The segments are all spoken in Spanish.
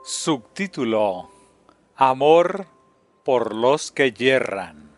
Subtítulo: Amor por los que yerran.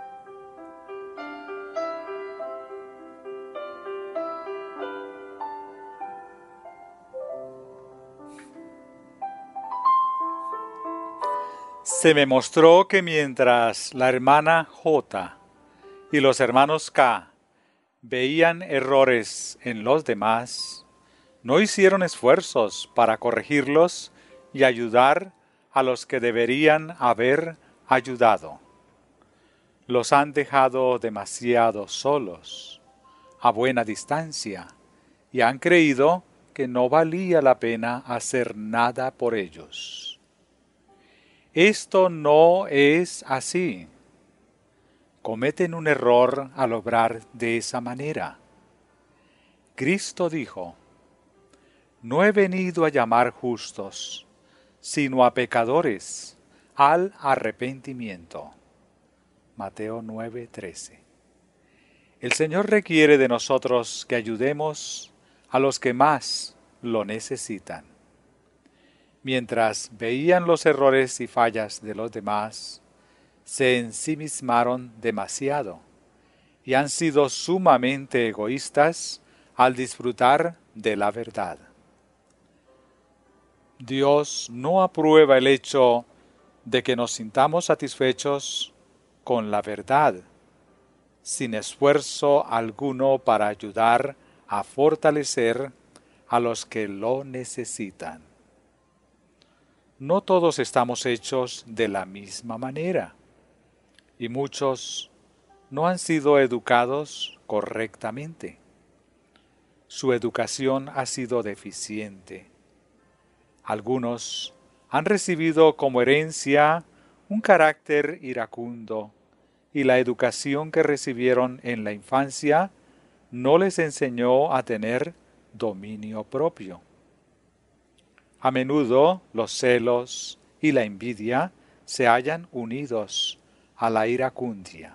Se me mostró que mientras la hermana J y los hermanos K veían errores en los demás, no hicieron esfuerzos para corregirlos y ayudar a los que deberían haber ayudado. Los han dejado demasiado solos, a buena distancia, y han creído que no valía la pena hacer nada por ellos. Esto no es así. Cometen un error al obrar de esa manera. Cristo dijo: No he venido a llamar justos, sino a pecadores al arrepentimiento. Mateo 9:13. El Señor requiere de nosotros que ayudemos a los que más lo necesitan. Mientras veían los errores y fallas de los demás, se ensimismaron demasiado y han sido sumamente egoístas al disfrutar de la verdad. Dios no aprueba el hecho de que nos sintamos satisfechos con la verdad, sin esfuerzo alguno para ayudar a fortalecer a los que lo necesitan. No todos estamos hechos de la misma manera, y muchos no han sido educados correctamente. Su educación ha sido deficiente. Algunos han recibido como herencia un carácter iracundo, y la educación que recibieron en la infancia no les enseñó a tener dominio propio. A menudo los celos y la envidia se hallan unidos a la iracundia.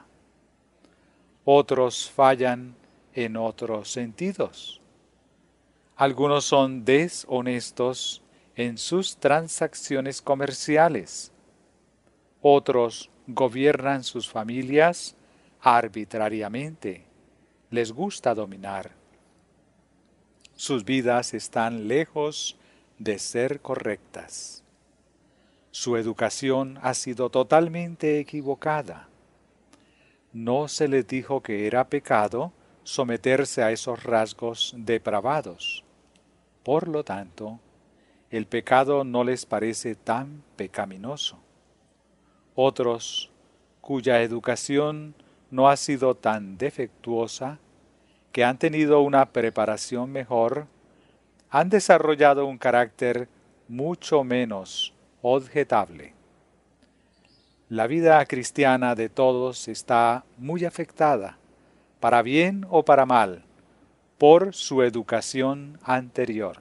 Otros fallan en otros sentidos. Algunos son deshonestos en sus transacciones comerciales. Otros gobiernan sus familias arbitrariamente. Les gusta dominar. Sus vidas están lejos de ser correctas. Su educación ha sido totalmente equivocada. No se les dijo que era pecado someterse a esos rasgos depravados. Por lo tanto, el pecado no les parece tan pecaminoso. Otros, cuya educación no ha sido tan defectuosa, que han tenido una preparación mejor, han desarrollado un carácter mucho menos objetable. La vida cristiana de todos está muy afectada, para bien o para mal, por su educación anterior.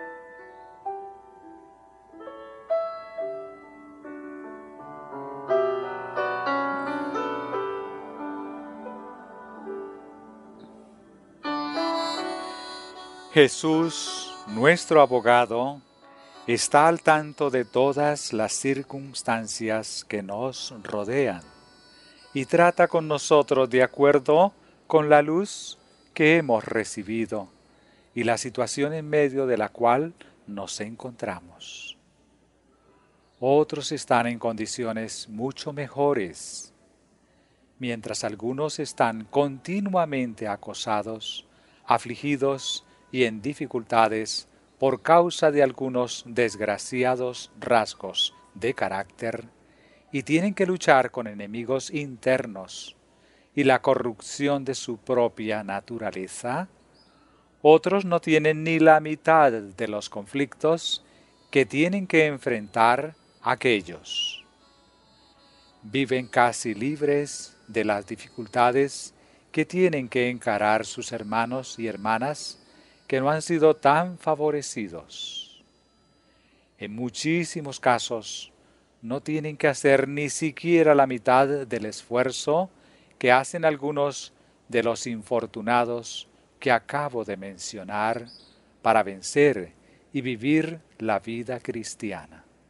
Jesús, nuestro abogado, está al tanto de todas las circunstancias que nos rodean y trata con nosotros de acuerdo con la luz que hemos recibido y la situación en medio de la cual nos encontramos. Otros están en condiciones mucho mejores, mientras algunos están continuamente acosados, afligidos y en dificultades por causa de algunos desgraciados rasgos de carácter y tienen que luchar con enemigos internos y la corrupción de su propia naturaleza. Otros no tienen ni la mitad de los conflictos que tienen que enfrentar aquellos. Viven casi libres de las dificultades que tienen que encarar sus hermanos y hermanas que no han sido tan favorecidos. En muchísimos casos, no tienen que hacer ni siquiera la mitad del esfuerzo que hacen algunos de los infortunados que acabo de mencionar para vencer y vivir la vida cristiana.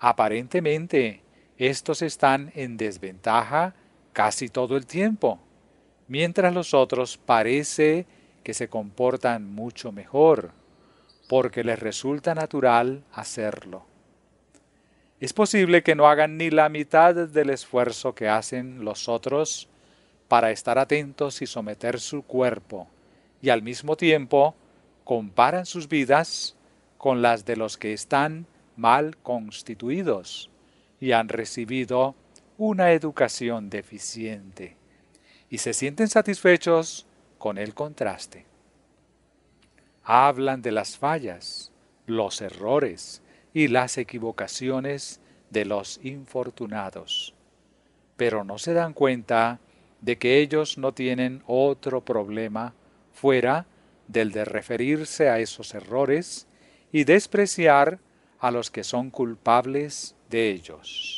Aparentemente, estos están en desventaja casi todo el tiempo, mientras los otros parece que se comportan mucho mejor, porque les resulta natural hacerlo. Es posible que no hagan ni la mitad del esfuerzo que hacen los otros para estar atentos y someter su cuerpo, y al mismo tiempo comparan sus vidas con las de los que están mal constituidos y han recibido una educación deficiente, y se sienten satisfechos con el contraste. Hablan de las fallas, los errores y las equivocaciones de los infortunados, pero no se dan cuenta de que ellos no tienen otro problema fuera del de referirse a esos errores y despreciar a los que son culpables de ellos.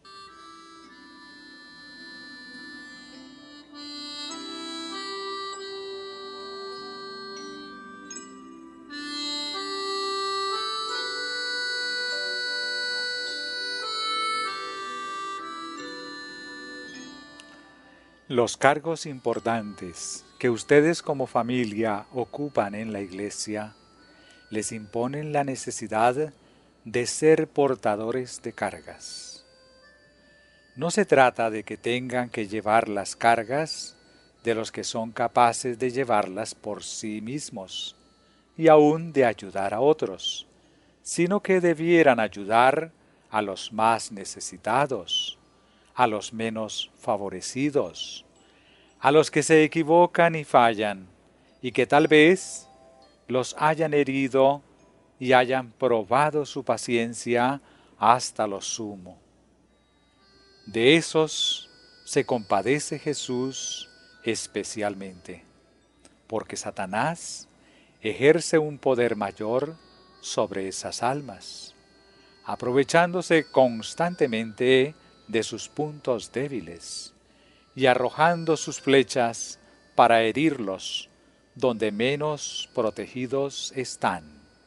Los cargos importantes que ustedes como familia ocupan en la Iglesia les imponen la necesidad de ser portadores de cargas. No se trata de que tengan que llevar las cargas de los que son capaces de llevarlas por sí mismos y aún de ayudar a otros, sino que debieran ayudar a los más necesitados, a los menos favorecidos, a los que se equivocan y fallan, y que tal vez los hayan herido y hayan probado su paciencia hasta lo sumo. De esos se compadece Jesús especialmente, porque Satanás ejerce un poder mayor sobre esas almas, aprovechándose constantemente de sus puntos débiles y arrojando sus flechas para herirlos donde menos protegidos están.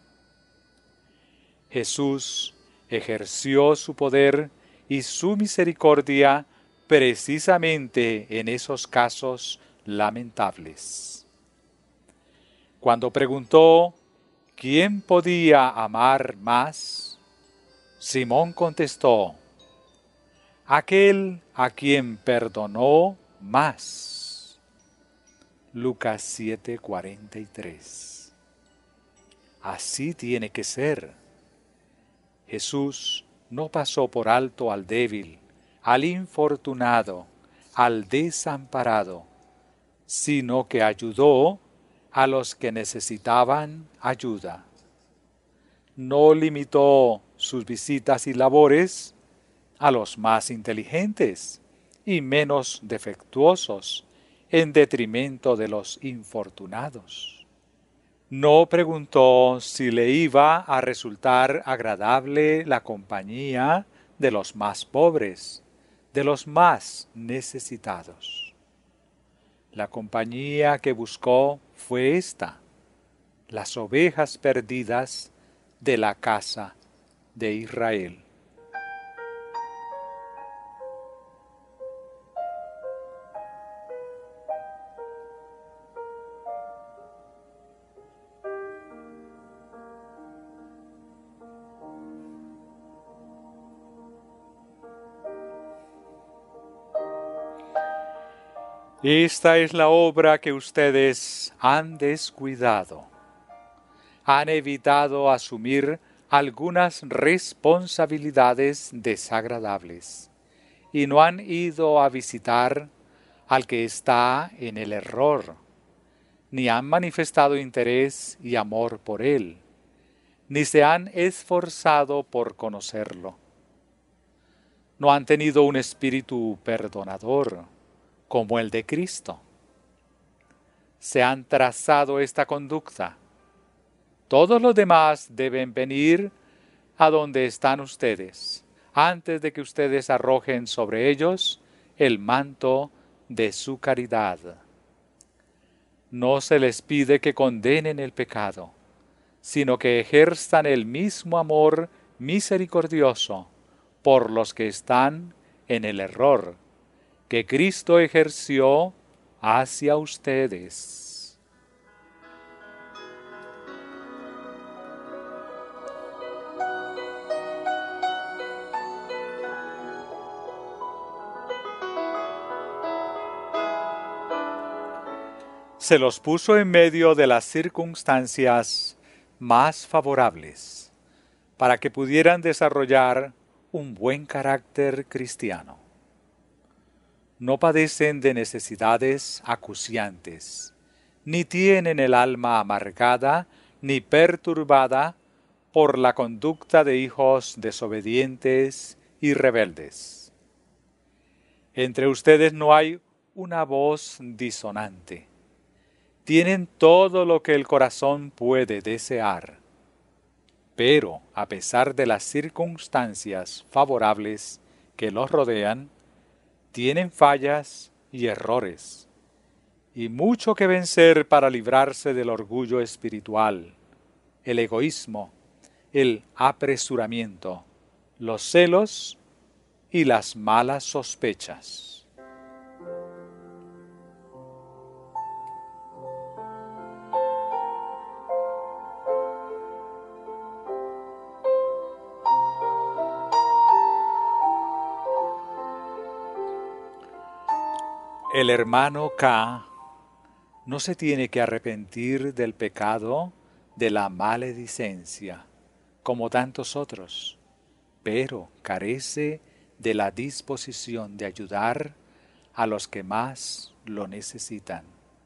Jesús ejerció su poder y su misericordia precisamente en esos casos lamentables. Cuando preguntó ¿quién podía amar más?, Simón contestó: aquel a quien perdonó más. Lucas 7:43. Así tiene que ser. Jesús no pasó por alto al débil, al infortunado, al desamparado, sino que ayudó a los que necesitaban ayuda. No limitó sus visitas y labores a los más inteligentes y menos defectuosos, en detrimento de los infortunados. No preguntó si le iba a resultar agradable la compañía de los más pobres, de los más necesitados. La compañía que buscó fue esta: las ovejas perdidas de la casa de Israel. Esta es la obra que ustedes han descuidado. Han evitado asumir algunas responsabilidades desagradables y no han ido a visitar al que está en el error, ni han manifestado interés y amor por él, ni se han esforzado por conocerlo. No han tenido un espíritu perdonador como el de Cristo. Se han trazado esta conducta. Todos los demás deben venir a donde están ustedes, antes de que ustedes arrojen sobre ellos el manto de su caridad. No se les pide que condenen el pecado, sino que ejerzan el mismo amor misericordioso por los que están en el error que Cristo ejerció hacia ustedes. Se los puso en medio de las circunstancias más favorables para que pudieran desarrollar un buen carácter cristiano. No padecen de necesidades acuciantes, ni tienen el alma amargada ni perturbada por la conducta de hijos desobedientes y rebeldes. Entre ustedes no hay una voz disonante. Tienen todo lo que el corazón puede desear. Pero, a pesar de las circunstancias favorables que los rodean, tienen fallas y errores, y mucho que vencer para librarse del orgullo espiritual, el egoísmo, el apresuramiento, los celos y las malas sospechas. El hermano K no se tiene que arrepentir del pecado de la maledicencia, como tantos otros, pero carece de la disposición de ayudar a los que más lo necesitan.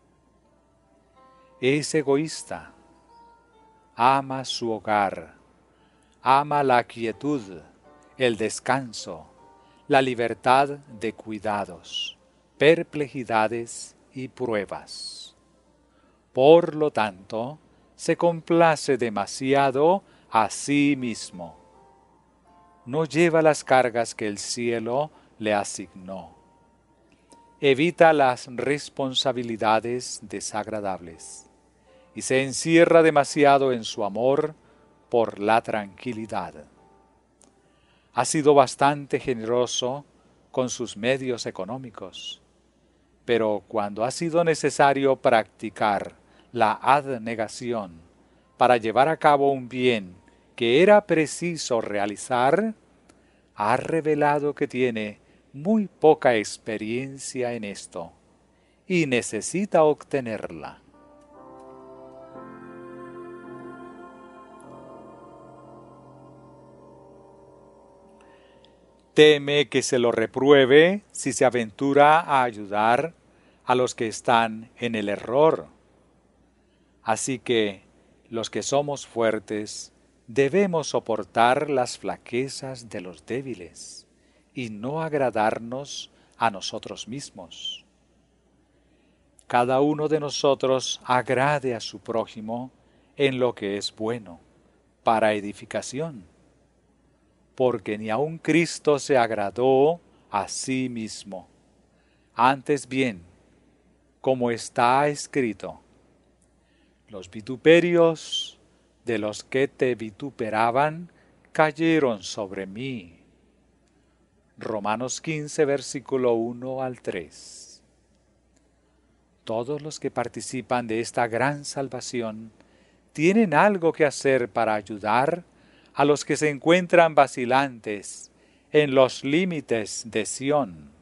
Es egoísta, ama su hogar, ama la quietud, el descanso, la libertad de cuidados, perplejidades y pruebas. Por lo tanto, se complace demasiado a sí mismo. No lleva las cargas que el cielo le asignó. Evita las responsabilidades desagradables y se encierra demasiado en su amor por la tranquilidad. Ha sido bastante generoso con sus medios económicos, pero cuando ha sido necesario practicar la abnegación para llevar a cabo un bien que era preciso realizar, ha revelado que tiene muy poca experiencia en esto y necesita obtenerla. Teme que se lo repruebe si se aventura a ayudar a los que están en el error. Así que los que somos fuertes debemos soportar las flaquezas de los débiles y no agradarnos a nosotros mismos. Cada uno de nosotros agrade a su prójimo en lo que es bueno, para edificación, porque ni aun Cristo se agradó a sí mismo. Antes bien, como está escrito, los vituperios de los que te vituperaban cayeron sobre mí. Romanos 15, versículo 1 al 3. Todos los que participan de esta gran salvación tienen algo que hacer para ayudar a los que se encuentran vacilantes en los límites de Sión.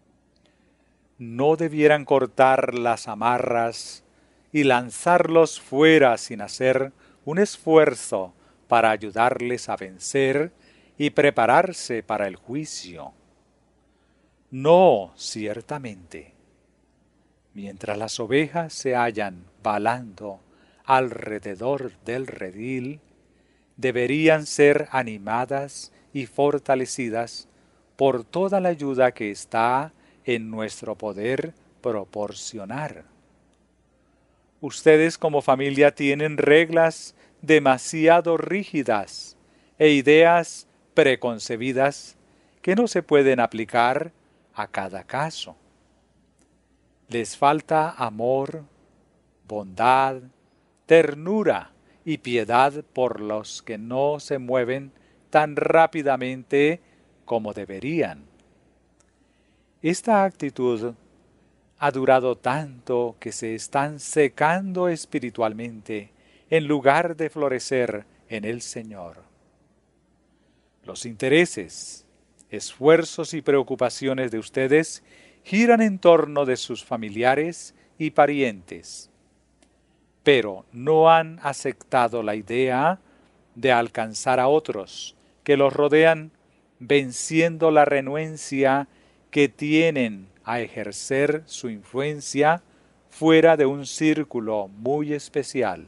No debieran cortar las amarras y lanzarlos fuera sin hacer un esfuerzo para ayudarles a vencer y prepararse para el juicio. No, ciertamente. Mientras las ovejas se hallan balando alrededor del redil, deberían ser animadas y fortalecidas por toda la ayuda que está en nuestro poder proporcionar. Ustedes como familia tienen reglas demasiado rígidas e ideas preconcebidas que no se pueden aplicar a cada caso. Les falta amor, bondad, ternura y piedad por los que no se mueven tan rápidamente como deberían. Esta actitud ha durado tanto que se están secando espiritualmente en lugar de florecer en el Señor. Los intereses, esfuerzos y preocupaciones de ustedes giran en torno de sus familiares y parientes, pero no han aceptado la idea de alcanzar a otros que los rodean, venciendo la renuencia que tienen a ejercer su influencia fuera de un círculo muy especial.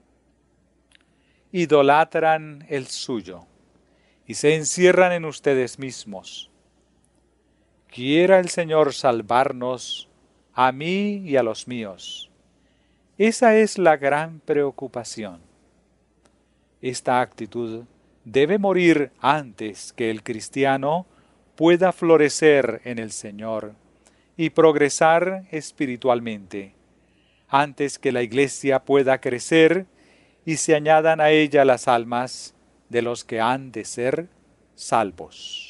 Idolatran el suyo y se encierran en ustedes mismos. Quiera el Señor salvarnos, a mí y a los míos. Esa es la gran preocupación. Esta actitud debe morir antes que el cristiano pueda florecer en el Señor y progresar espiritualmente, antes que la Iglesia pueda crecer y se añadan a ella las almas de los que han de ser salvos.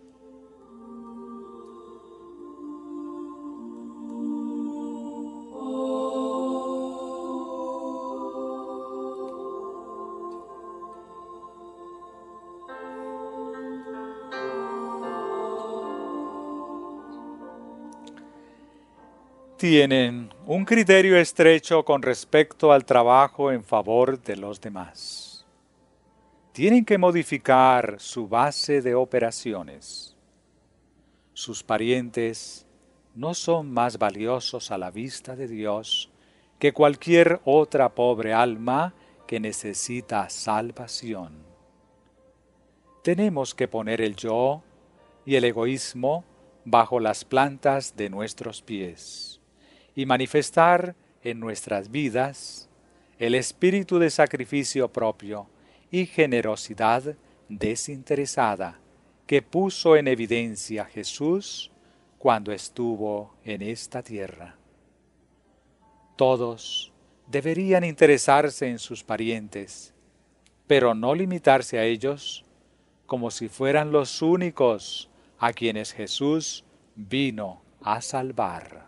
Tienen un criterio estrecho con respecto al trabajo en favor de los demás. Tienen que modificar su base de operaciones. Sus parientes no son más valiosos a la vista de Dios que cualquier otra pobre alma que necesita salvación. Tenemos que poner el yo y el egoísmo bajo las plantas de nuestros pies y manifestar en nuestras vidas el espíritu de sacrificio propio y generosidad desinteresada que puso en evidencia Jesús cuando estuvo en esta tierra. Todos deberían interesarse en sus parientes, pero no limitarse a ellos como si fueran los únicos a quienes Jesús vino a salvar.